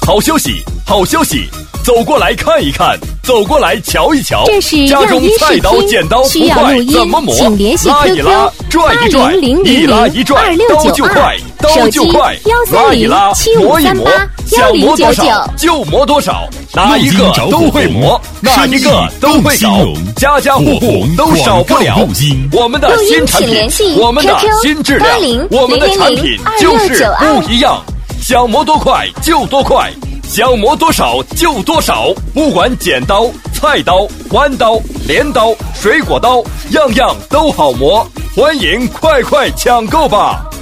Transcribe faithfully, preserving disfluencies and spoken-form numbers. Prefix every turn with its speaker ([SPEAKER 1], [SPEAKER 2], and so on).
[SPEAKER 1] 好休息，好消息，走过来看一看，走过来瞧一瞧。
[SPEAKER 2] 这是
[SPEAKER 1] 家中菜刀、剪刀不快怎么磨？拉一拉，拽一拽，一拉一拽，刀就快，刀就快。拉一拉，磨一磨，想磨多少就磨多少。哪一个都会磨，哪一个都会搞，家家户户都少不了。我们的新产品，我们的新质量，我们的产品就是不一样。想磨多快就多快，想磨多少就多少。不管剪刀、菜刀、弯刀、镰刀、水果刀，样样都好磨。欢迎快快抢购吧！